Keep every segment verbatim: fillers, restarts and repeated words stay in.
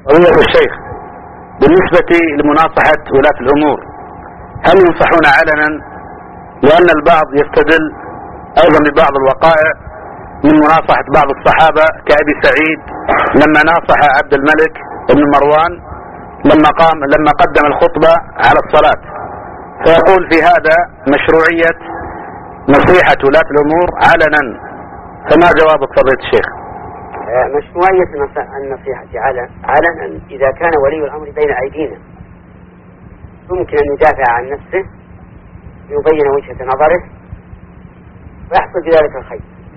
فضيلة الشيخ، بالنسبة لمناصحة ولاة الأمور، هل ينصحون علنا؟ لأن البعض يستدل أيضا ببعض الوقائع من مناصحة بعض الصحابة كأبي سعيد لما ناصح عبد الملك بن مروان لما قام لما قدم الخطبة على الصلاة، فيقول في هذا مشروعية نصيحة ولاة الأمور علنا، فما جوابك فضيلة الشيخ؟ مشروعية النصيحة علنا إذا كان ولي الأمر بين أيدينا يمكن أن يدافع عن نفسه يبين وجهة نظره ويحصل بذلك الخير،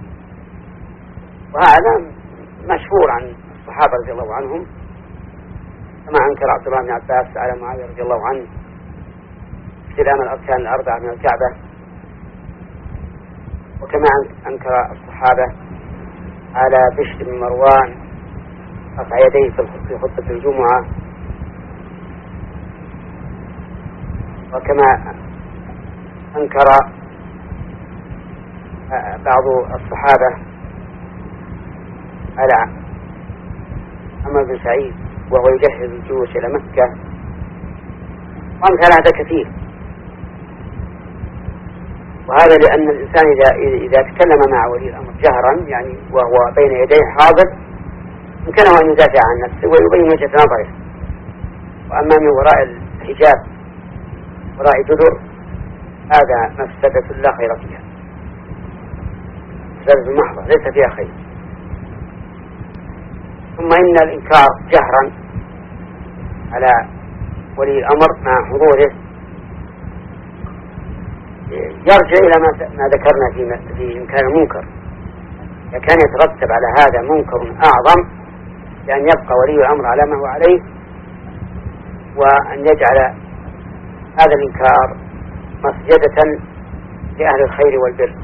وهذا مشهور عن الصحابة رضي الله عنهم، كما أنكر عبد الله بن عباس على معاوية رضي الله عنه استلام الأركان الأربعة من الكعبة، وكما أنكر الصحابة على بشر بن مروان رفع يديه في خطبة الجمعة، وكما أنكر بعض الصحابة على عمرو بن سعيد وهو يجهز الجيوش إلى مكة، وأمثال هذا كثير. وهذا لأن الإنسان إذا إذا تكلم مع ولي الأمر جهرا يعني وهو بين يديه حاضر يمكنه أن يدافع عن نفسه ويبين وجهة نظره، وأما من وراء الحجاب وراء جدر هذا مفسدة لا خير فيها، مفسدة محضة ليس فيها خير. ثم إن الإنكار جهرا على ولي الأمر مع حضوره يرجع إلى ما ذكرنا في في إنكار المنكر، فكان يترتب على هذا منكر أعظم بأن يبقى ولي الأمر على ما هو عليه، وأن يجعل هذا الإنكار مسجدة لأهل الخير والبر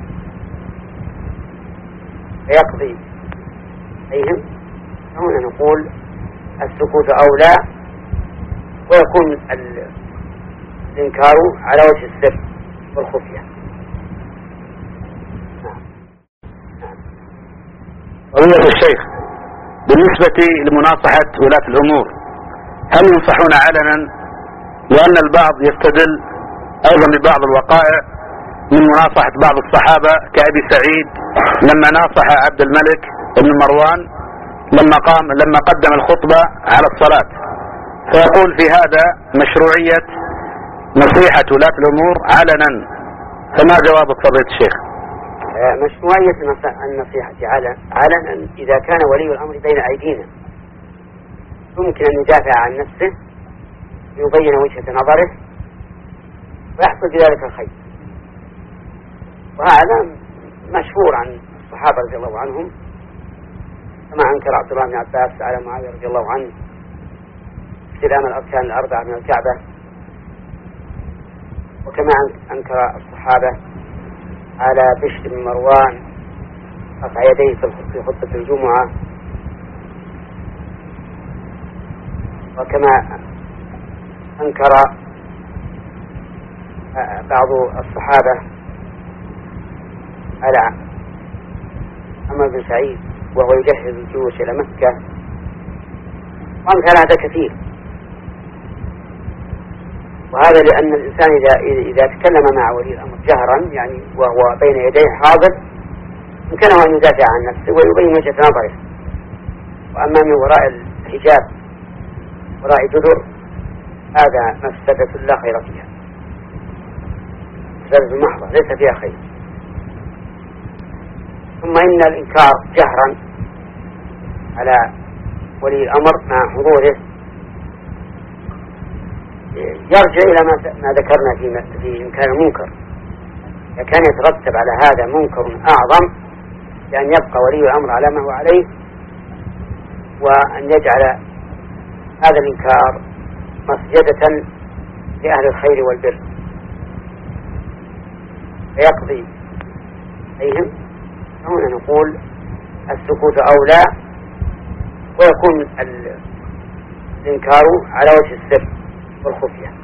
فيقضي عليهم. هنا نقول السكوت أولى، ويكون الإنكار على وجه السر والخفية. فضيلة الشيخ، بالنسبة لمناصحة ولاة الأمور، هل ينصحون علنا؟ لأن البعض يستدل أيضا ببعض الوقائع من مناصحة بعض الصحابة كأبي سعيد لما ناصح عبد الملك بن مروان لما قام لما قدم الخطبة على الصلاة، فيقول في هذا مشروعية نصيحة ولاة الأمور علنا، فما جوابك فضيلة الشيخ؟ مشروعية النصيحة علنا إذا كان ولي الأمر بين أيدينا يمكن أن يدافع عن نفسه يبين وجهة نظره ويحصل بذلك الخير، وهذا مشهور عن الصحابة رضي الله عنهم، كما أنكر عبد الله بن عباس على معاوية رضي الله عنه استلام الأركان الأربعة من الكعبة، وكما أنكر الصحابة على بشر بن مروان رفع يديه في خطبة الجمعة، وكما أنكر بعض الصحابة على عمرو بن سعيد وهو يجهز الجيوش إلى مكة، وأمثال هذا كثير. وهذا لأن الإنسان إذا إذا تكلم مع ولي الأمر جهرا يعني وهو بين يديه حاضر يمكنه أن يدافع عن نفسه ويبين وجهة نظره، وأما من وراء الحجاب وراء جدر هذا مفسدة لا خير فيها، مفسدة محضة ليس فيها خير. ثم إن الإنكار جهرا على ولي الأمر مع حضوره يرجع إلى ما ذكرنا في في إنكار المنكر، فكان يترتب على هذا منكر أعظم بأن يبقى ولي الأمر على ما هو عليه، وأن يجعل هذا الإنكار مسجدة لأهل الخير والبر فيقضي عليهم. هنا نقول السكوت أولى، ويكون الإنكار على وجه السر والخفية.